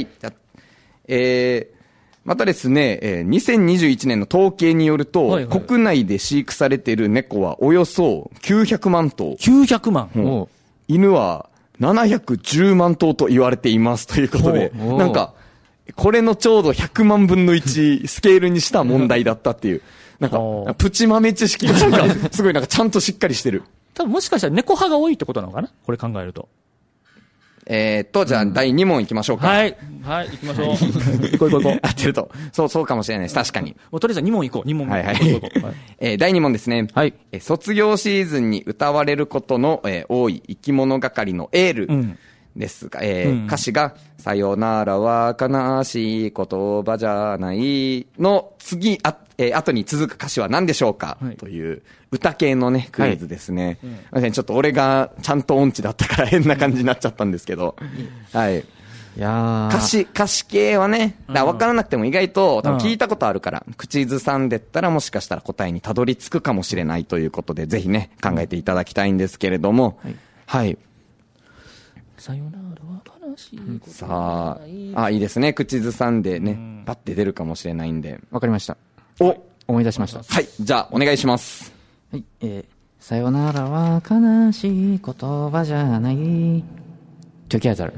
またですね、2021年の統計によると、国内で飼育されている猫はおよそ900万頭。 900万。 犬は710万頭と言われていますということで、なんか、これのちょうど100万分の1スケールにした問題だったっていう、なんか、プチ豆知識がなんか、すごいなんかちゃんとしっかりしてる。 多分もしかしたら猫派が多いってことなのかな？これ考えると。 じゃあ第2問いきましょうか。 はい。はい、行きましょう。行こう。 合ってると。そうかもしれないです。確かに。 もうとりあえず2問行こう。2問。 はい。第2問ですね。はい。卒業シーズンに歌われることの、多い生き物係のエールですが、歌詞が、さよならは悲しい言葉じゃないの次、後に続く歌詞は何でしょうか、という歌系のね、クイズですね。ちょっと俺がちゃんと音痴だったから変な感じになっちゃったんですけど。はい。 いや歌詞系はね、分からなくても意外と多分聞いたことあるから、口ずさんでったらもしかしたら答えにたどり着くかもしれないということで、ぜひね、考えていただきたいんですけれども。はい。 さよならは悲しいことさあ、いいですね。口ずさんでね、パッて出るかもしれないんで。 わかりました。思い出しました。 はい。じゃあ、お願いします。 はい。さよならは悲しい言葉じゃない。Together。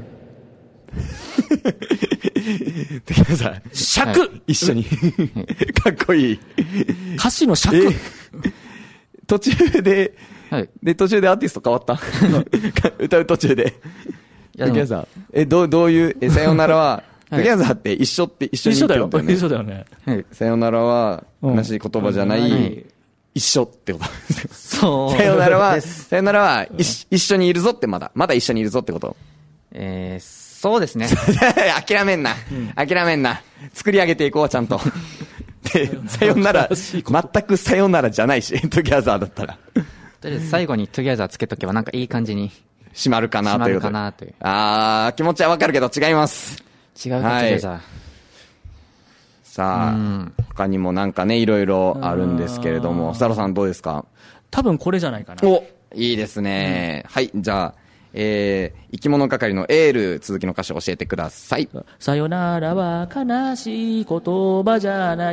Together。 尺、 一緒に。かっこいい。 歌詞の尺。 途中で、途中でアーティスト変わった歌う途中で。Together。どういう、さよならは、Together って一緒に言ってるんだよね。 一緒だよね。 さよならは、悲しい言葉じゃない、一緒ってことですよ。 そう。 さよならは、一緒にいるぞってまだ一緒にいるぞってこと。 そうですね。 諦めんな。作り上げていこう、ちゃんと。で、さよなら、全くさよならじゃないし、Together だったら。 とりあえず最後に Together つけとけばなんかいい感じに。 閉まるかなということ。気持ちはわかるけど違います。 違うか、Together。 さあ、他にもなんかね、いろいろあるんですけれども、スタロさんどうですか？ 多分これじゃないかな。 いいですね。はい、じゃあ、生き物係のエール、続きの歌詞を教えてください。 さよならは悲しい言葉じゃない。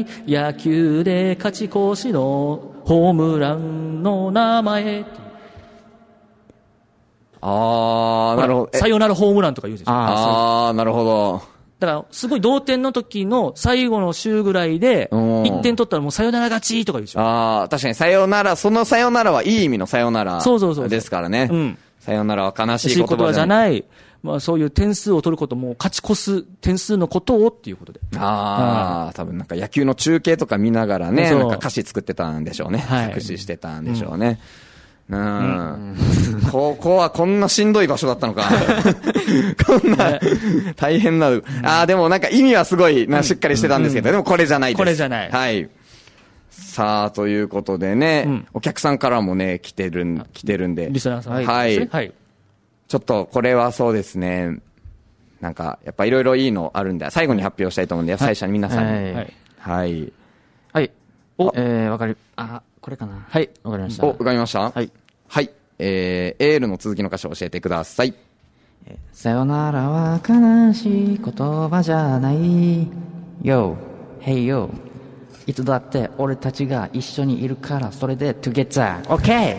野球で勝ち越しのホームランの名前。 なるほど。 さよならホームランとか言うでしょ。 なるほど。 だから、すごい同点の時の最後の週ぐらいで、1点取ったらもうさよなら勝ちとか言うでしょ。 確かにさよなら、そのさよならはいい意味のさよならですからね。さよならは悲しい言葉じゃない。 まあそういう点数を取ることも勝ち越す点数のことをっていうことで。 多分なんか野球の中継とか見ながらね、なんか歌詞作ってたんでしょうね。作詞してたんでしょうね。ここはこんなしんどい場所だったのか。こんな大変な。でもなんか意味はすごいしっかりしてたんですけど、でもこれじゃないです。 これじゃない。 はい。さあ、ということでね、お客さんからもね、来てるんで。 リスナーさん。 はい。ちょっとこれはそうですね、なんかやっぱいろいろいいのあるんで、最後に発表したいと思うんで、最初に皆さんに。はい。 わかる。これかな。はい、わかりました。 わかりました？はい。はい。エールの続きの歌詞を教えてください。 さよならは悲しい言葉じゃない。Yo, hey yo. いつだって俺たちが一緒にいるから、それで Together. OK!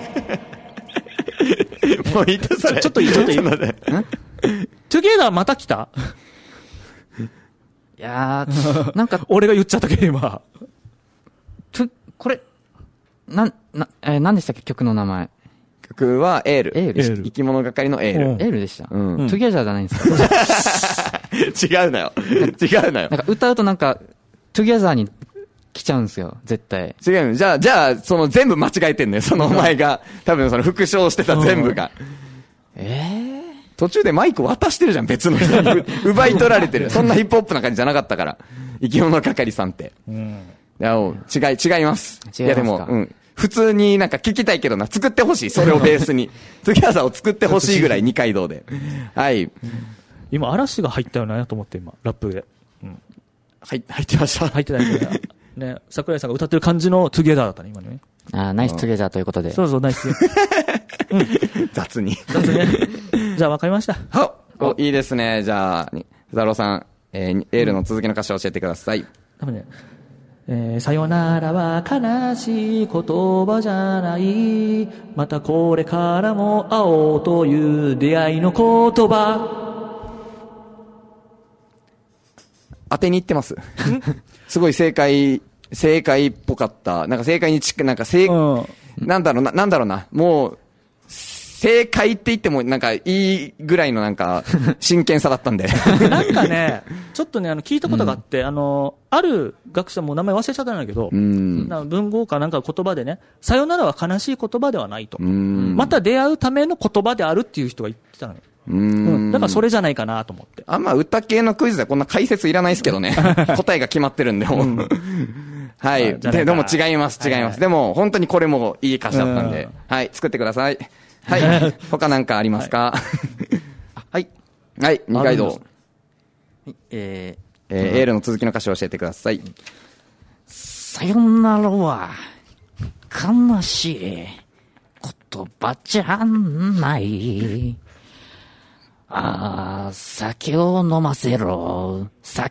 もういいとそれ。 ちょっといい。Together また来た？ いやー、なんか。 俺が言っちゃったけど今。 これ、何でしたっけ、曲の名前。 曲はエール。生き物係のエール。 エールでした。Together じゃないんですか？ 違うのよ。 なんか歌うとなんか、Together に来ちゃうんですよ、絶対。 違う。じゃあ、その全部間違えてんのよ。そのお前が。多分その復唱してた全部が。途中でマイク渡してるじゃん、別の人に。奪い取られてる。そんなヒップホップな感じじゃなかったから。生き物係さんって。いや、違います。いやでも、普通になんか聞きたいけどな、作ってほしい。それをベースに。次はさを作ってほしいぐらい、二階堂で。はい。 今、嵐が入ったよなと思って、今、ラップで。 入ってました。 入ってない。ね、桜井さんが歌ってる感じのトゥゲザーだったね、今ね。 ナイストゥゲザーということで。 そう、ナイス。 雑に。 じゃあ分かりました。 いいですね。じゃあ、ザロさん、エールの続きの歌詞を教えてください。 多分ね、さよならは悲しい言葉じゃない。またこれからも会おうという出会いの言葉。 当てに行ってます。すごい正解っぽかった。なんか正解になんだろうな。もう、正解って言ってもなんかいいぐらいのなんか真剣さだったんで。 なんかね、ちょっとね、聞いたことがあって、ある学者も名前忘れちゃったんだけど、文豪かなんか言葉でね、さよならは悲しい言葉ではないと。また出会うための言葉であるっていう人が言ってたのよ。だからそれじゃないかなと思って。 あんま歌系のクイズでこんな解説いらないですけどね。答えが決まってるんで、はい。でも違います。でも本当にこれもいい歌詞だったんで、はい、作ってください。はい。他なんかありますか？はい。はい、二階堂。エールの続きの歌詞を教えてください。 さよならは悲しい言葉じゃない。酒を飲ませろ。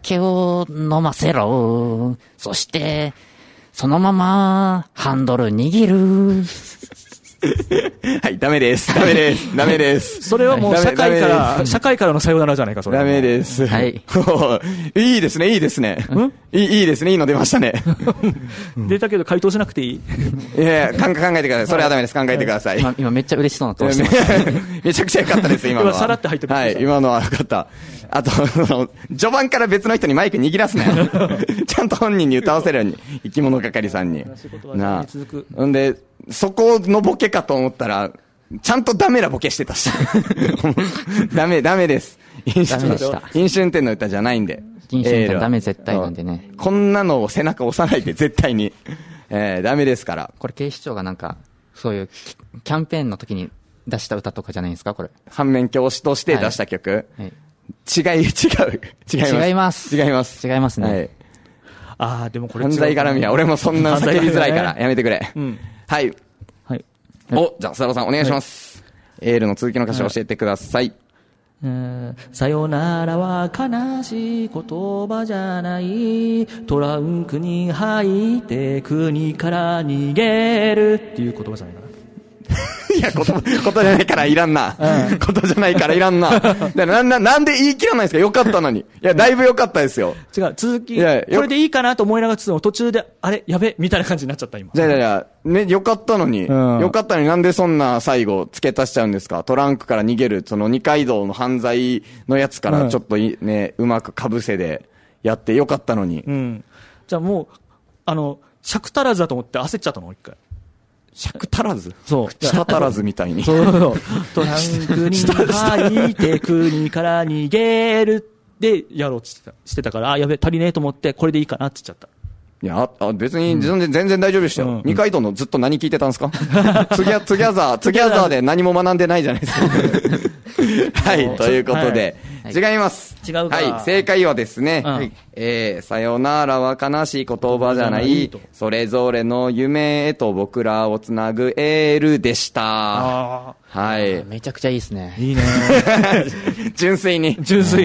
そして、そのままハンドル握る。 はい、ダメです。 それはもう社会からのさよならじゃないか、それ。 ダメです。 はい。 いいですね。いいですね。いいの出ましたね。 出たけど回答しなくていい？ いや、考えてください。それはダメです。考えてください。 今めっちゃ嬉しそうな顔してました。 めちゃくちゃ良かったです、今のは。 今さらって入ってくる。 はい、今のは良かった。あと、序盤から別の人にマイク握らすなよ。ちゃんと本人に歌わせるように、生き物係さんに。なあ。んで、そこのボケかと思ったら、ちゃんとダメなボケしてたし。ダメです。飲酒運転の歌じゃないんで。 飲酒運転ダメ絶対なんでね。 こんなのを背中押さないで絶対に。ダメですから。 これ警視庁がなんか、そういうキャンペーンの時に出した歌とかじゃないですか、これ。 反面教師として出した曲。はい、違います。 違いますね。 はい、 でもこれ犯罪絡みは俺もそんな叫びづらいからやめてくれ。はい。じゃあ、佐野さんお願いします。エールの続きの歌詞を教えてください。 さよならは悲しい言葉じゃない。トランクに入って国から逃げるっていう言葉じゃないかな。 いや、ことじゃないからいらんな。ことじゃないからいらんな。なんで言い切らないんですか？よかったのに。いや、だいぶよかったですよ。 違う、続き、これでいいかなと思いながら途中で、あれ、やべ、みたいな感じになっちゃった、今。 ね、よかったのに。よかったのになんでそんな最後付け足しちゃうんですか？トランクから逃げる、その二階堂の犯罪のやつからちょっとね、うまく被せでやってよかったのに。 じゃあもう、尺足らずだと思って焦っちゃったの、一回。 尺足らず？ そう。 舌足らずみたいに。 そう。トランクに入って国から逃げるでやろうとしてたから、やべ、足りねえと思って、これでいいかなって言っちゃった。 いや、別に全然大丈夫でしたよ。二階堂のずっと何聞いてたんですか？ツギャザーで何も学んでないじゃないですか。はい、ということで、違います。 違うか。 はい、正解はですね、さよならは悲しい言葉じゃない、それぞれの夢へと僕らをつなぐエールでした。はい。 めちゃくちゃいいですね。 いいね。 純粋に。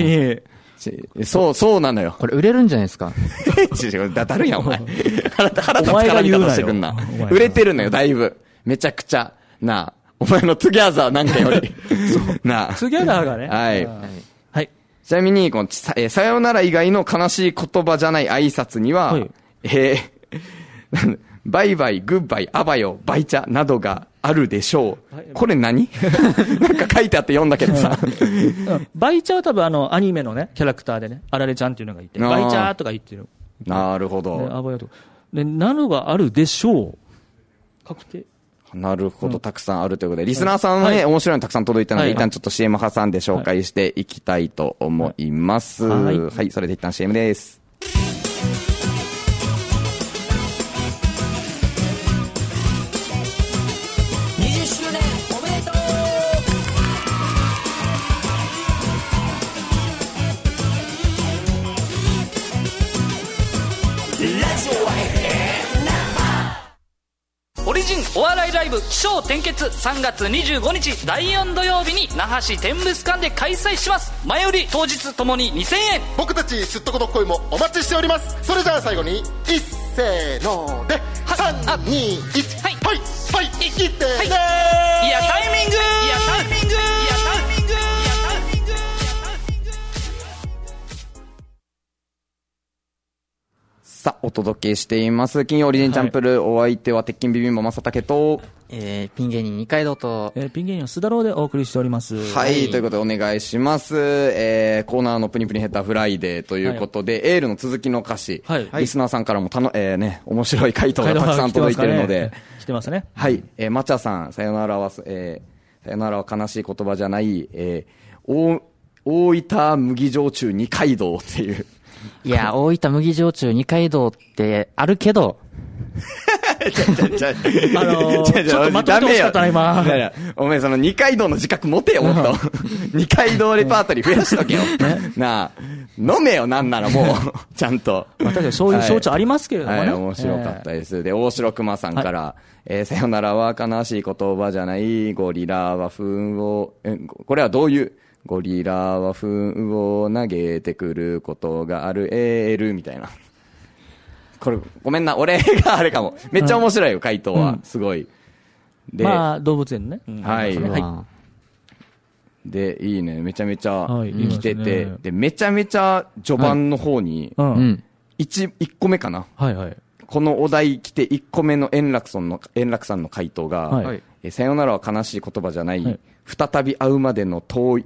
そうなのよ。 これ売れるんじゃないですか？ だたるやん、お前。腹立つから見方してくんな。売れてるのよ、だいぶ。めちゃくちゃ。なあ。お前のトゥギャザーなんかより。なあ。 トゥギャザーがね。 はい。はい。ちなみに、この、さよなら以外の悲しい言葉じゃない挨拶には、バイバイ、グッバイ、アバヨ、バイチャなどがあるでしょう。これ何？なんか書いてあって読んだけどさ。 バイチャは多分アニメのね、キャラクターでね、あられちゃんっていうのがいて、バイチャーとか言ってる。 なるほど。 アバヨとか。 で、なのがあるでしょう。確定。 なるほど、たくさんあるということで、リスナーさんはね、面白いのたくさん届いたので、一旦ちょっと CM 挟んで紹介していきたいと思います。はい、それで一旦 CM です。 20周年おめでとう。ラジオはオリジンお笑いライブ起承転結3月25日第4土曜日に那覇市天物館で開催します。前売り当日ともに2000円。 僕たちすっとこどっこいもお待ちしております。それじゃあ最後に一せーので321はいはいはいいってねー。 いやタイミングさあ、お届けしています。金曜オリジンチャンプル、お相手は鉄筋ビビンバ正竹と、 ピン芸人二階堂と、 ピン芸人の須田郎でお送りしております。 はい、ということでお願いします。コーナーのプニプニヘッダーフライデーということで、エールの続きの歌詞、リスナーさんからも面白い回答がたくさん届いているので、 来てますね。 はい、マチャさん、さよならは悲しい言葉じゃない、大分麦焼酎二階堂っていう。 いや、大分麦焼酎二階堂ってあるけど、 ちょっとまとめてほしかったな、今。 いやお前その二階堂の自覚持てよ、もっと。二階堂レパートリー増やしとけよ。なあ、飲めよ、なんならもう、ちゃんと。 まあ、確かにそういう象徴ありますけれどもね。 はい、面白かったです。で、大城熊さんから、さよならは悲しい言葉じゃない、ゴリラは糞を、これはどういう、ゴリラは糞を投げてくることがある、みたいな。これ、ごめんな、俺があれかも。めっちゃ面白いよ、回答は。すごい。 で、まあ、動物園ね。 はい。で、いいね。めちゃめちゃ来てて、で、めちゃめちゃ序盤の方に、1個目かな。 はいはい。 このお題来て1個目の円楽さんの回答が、さよならは悲しい言葉じゃない、再び会うまでの遠い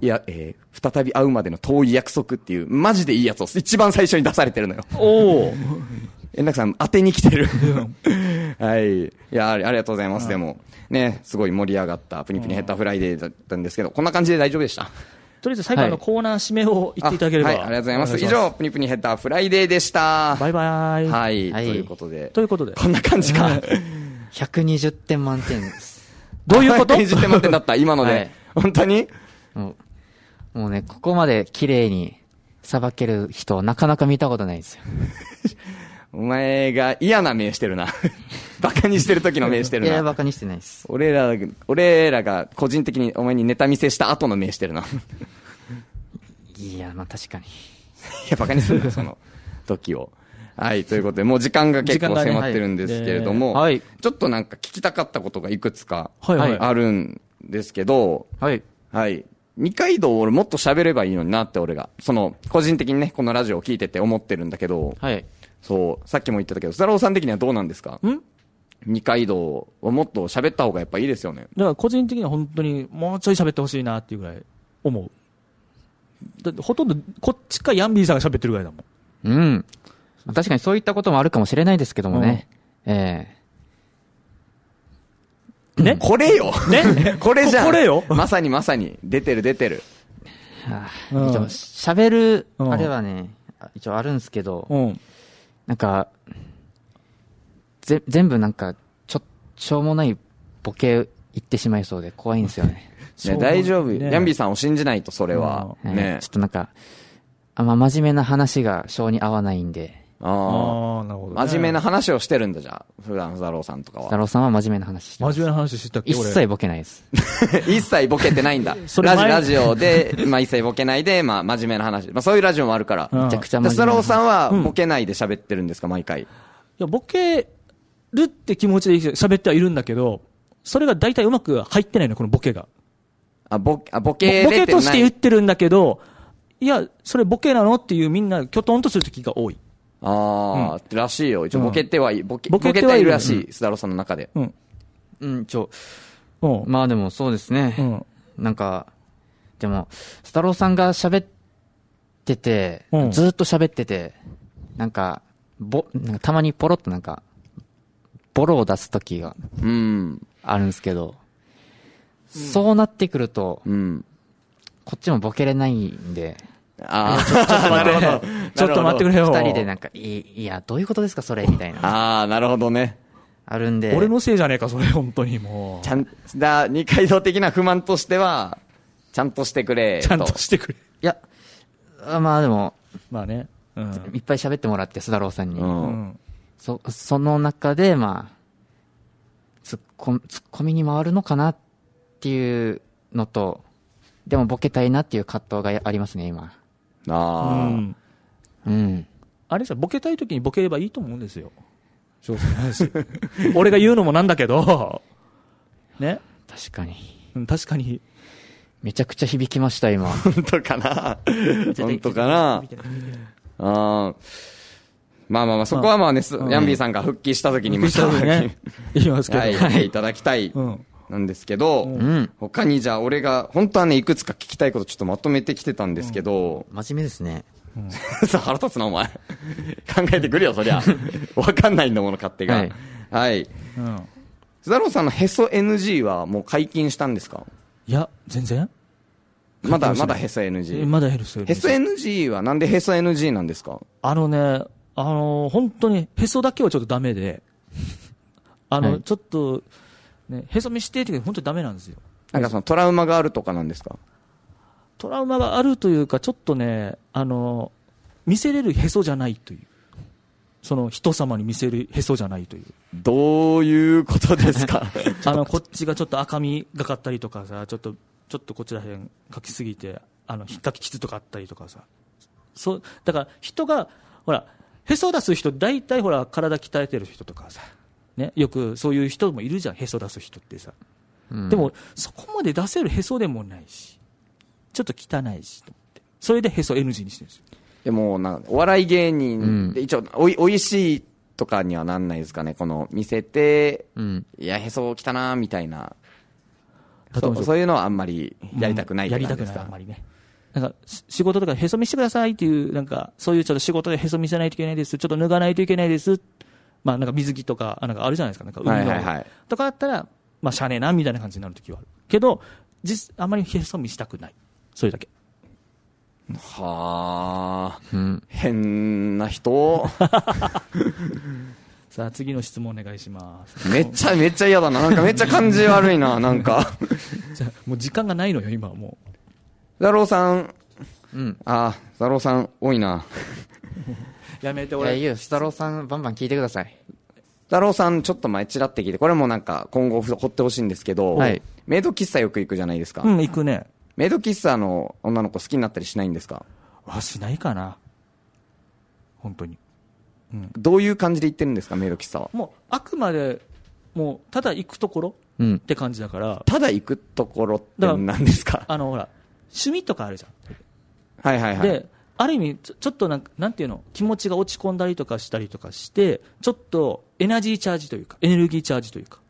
約束っていう、マジでいいやつを一番最初に出されてるのよ。 おー。 円楽さん当てに来てる。はい。いや、ありがとうございます。でも、ね、すごい盛り上がったプニプニヘッダーフライデーだったんですけど、こんな感じで大丈夫でした？ とりあえず最後のコーナー締めを言っていただければ。 はい、ありがとうございます。以上、プニプニヘッダーフライデーでした。 バイバイ。 はい。ということで。こんな感じか。 120点満点です。 どういうこと？ 120 点満点だった、今ので。本当に？ もうね、ここまで綺麗にさばける人はなかなか見たことないですよ。 お前が嫌な目してるな。バカにしてる時の目してるな。 いや、バカにしてないです。 俺らが個人的にお前にネタ見せした後の目してるな。 いや、まあ確かに。いや、バカにするな、その時を。はい、ということで、もう時間が結構迫ってるんですけれども、ちょっとなんか聞きたかったことがいくつかあるんですけど、はい。二階堂俺もっと喋ればいいのになって俺が。個人的にね、このラジオを聞いてて思ってるんだけど、はい。そう、さっきも言ってたけど、須田郎さん的にはどうなんですか？二階堂をもっと喋った方がやっぱいいですよね。 だから個人的には本当にもうちょい喋ってほしいなっていうぐらい思う。だってほとんどこっちかヤンビーさんが喋ってるぐらいだもん。 うん。確かにそういったこともあるかもしれないですけどもね。 ね、 これよねこれじゃん。 これよまさに出てる。 喋る、あれはね、一応あるんですけど、なんか、全部なんか、しょうもないボケ言ってしまいそうで怖いんですよね。 大丈夫。ヤンビーさんを信じないと、それは。ね。 ちょっとなんか、真面目な話が性に合わないんで。 なるほど。 真面目な話をしてるんだ、じゃあ。普段、須田郎さんとかは。 須田郎さんは真面目な話してます。 真面目な話してたっけ？ 一切ボケないです。 一切ボケてないんだ。ラジオで、一切ボケないで、真面目な話。そういうラジオもあるから。 めちゃくちゃ真面目な話。 須田郎さんはボケないで喋ってるんですか、毎回。 いや、ボケるって気持ちで喋ってはいるんだけど、それが大体うまく入ってないの、このボケが。 ボケとして言ってるんだけど、いや、それボケなのっていうみんな、きょとんとする時が多い。 らしいよ。一応ボケてはいるらしい、須田郎さんの中で。 まあでもそうですね。なんか、でも、須田郎さんが喋ってて、ずっと喋ってて、なんかたまにポロッとなんか、 ボロを出す時があるんですけど、そうなってくると、こっちもボケれないんで、 ちょっと待ってちょっと待ってくれよ。 二人でなんか、いや、どういうことですか、それみたいな。 なるほどね。 あるんで。 俺のせいじゃねえか、それ、本当にもう。 二階堂的な不満としては、ちゃんとしてくれと。 ちゃんとしてくれ。 いや、まあでも、 まあね。 いっぱい喋ってもらって、須田郎さんに。その中で、まあ、ツッコミに回るのかなっていうのと、でもボケたいなっていう葛藤がありますね、今。 あれじゃボケたいときにボケればいいと思うんですよ。正直な話。俺が言うのもなんだけど、ね。 確かに。 確かに。 めちゃくちゃ響きました、今。 本当かな本当かなまあ、そこはまあね、ヤンビーさんが復帰したときにまた、 言いますけど。 はい、いただきたい。なんですけど、他にじゃあ俺が、本当はね、いくつか聞きたいことちょっとまとめてきてたんですけど。 真面目ですね。 さあ、腹立つな、お前。考えてくるよ、そりゃ。わかんないんだもの、勝手が。はい。須田郎さんのへそ NG はもう解禁したんですか？ いや、全然。 まだへそ NG。 まだへそ NG。 へそ NG はなんでへそ NG なんですか？ 本当にへそだけはちょっとダメで、ちょっと、ね、へそ見してって本当にダメなんですよ。 なんかそのトラウマがあるとかなんですか？ トラウマがあるというか、ちょっとね、見せれるへそじゃないという。その人様に見せるへそじゃないという。 どういうことですか？ こっちがちょっと赤みがかったりとかさ、ちょっとこちら辺かきすぎて、引っかき傷とかあったりとかさ。だから人が、ほら、へそ出す人、大体ほら、体鍛えてる人とかさ、ね、よくそういう人もいるじゃん、へそ出す人ってさ。でも、そこまで出せるへそでもないし、ちょっと汚いし、と思って。それでへそ NG にしてるんですよ。 でも、お笑い芸人で、一応、おいしいとかにはなんないですかね、この、見せて、いや、へそ汚な、みたいな。そういうのはあんまりやりたくないって感じですか？ やりたくない、あんまりね。なんか、仕事とかへそ見せてくださいっていう、なんか、そういうちょっと仕事でへそ見せないといけないです。ちょっと脱がないといけないです。まあ、なんか水着とか、なんかあるじゃないですか。なんか海の。とかだったら、まあ、しゃあねえな、みたいな感じになるときはある。けど、あんまりへそ見したくない。それだけ。 はあ、変な人。 さあ、次の質問お願いします。 めっちゃ嫌だな。なんかめっちゃ感じ悪いな、なんか。 じゃもう時間がないのよ、今はもう。 ザローさん。ザローさん、多いな。 やめて、俺。 須田郎さん、バンバン聞いてください。 ザローさん、ちょっと前チラって聞いて、これもなんか今後掘ってほしいんですけど、メイド喫茶よく行くじゃないですか。 行くね。 メイド喫茶の女の子好きになったりしないんですか？ しないかな。本当に。 どういう感じで行ってるんですか、メイド喫茶は？もう、あくまで、もう、ただ行くところって感じだから。 ただ行くところって何ですか？ ほら、趣味とかあるじゃん。 はいはいはい。 で、ある意味、ちょっとなんていうの、気持ちが落ち込んだりとかしたりとかして、ちょっとエナジーチャージというか、エネルギーチャージというか。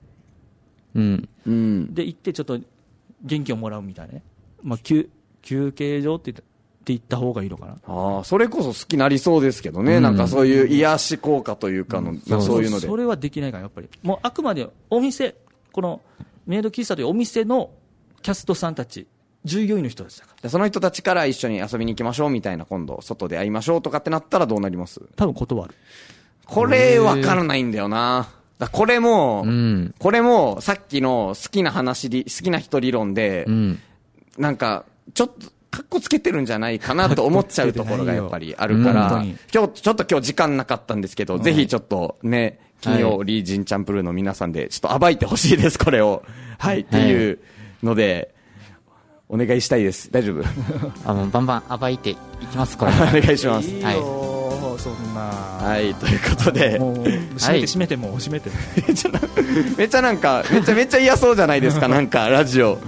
で、行ってちょっと元気をもらうみたいなね。まあ、休憩所って言った方がいいのかな。 それこそ好きになりそうですけどね。なんかそういう癒し効果というかの、そういうので。 それはできないから、やっぱり。もうあくまでお店、このメイド喫茶というお店のキャストさんたち、従業員の人たちだから。 その人たちから一緒に遊びに行きましょうみたいな、今度、外で会いましょうとかってなったらどうなります？ 多分断る。 これわからないんだよな。これも、さっきの好きな人理論で、なんか、ちょっと、かっこつけてるんじゃないかなと思っちゃうところがやっぱりあるから、ちょっと今日時間なかったんですけど、ぜひちょっとね、金曜リージンチャンプルーの皆さんで、ちょっと暴いてほしいです、これを。はい、っていうので、お願いしたいです。大丈夫？ バンバン暴いていきます、これ。 お願いします。 はい。そんな。 はい、ということで。 閉めて。 めっちゃなんか、めっちゃ嫌そうじゃないですか、なんか、ラジオ。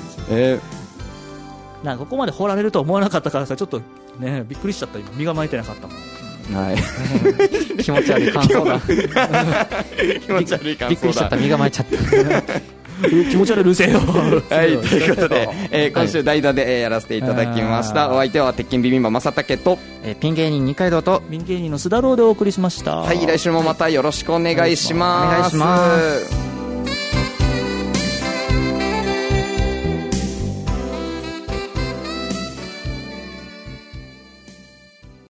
なんかここまで掘られると思わなかったからさ、ちょっとね、びっくりしちゃった。今、身構えてなかったもん。 はい。 気持ち悪い感想だ。 気持ち悪い感想だ。 びっくりしちゃった、身構えちゃった。 気持ち悪いうるせえよはい、ということで、今週代打でやらせていただきました。お相手は鉄筋ビビンバ正武とピン芸人二階堂とピン芸人の須田郎でお送りしました。 はい、来週もまたよろしくお願いします。 お願いします。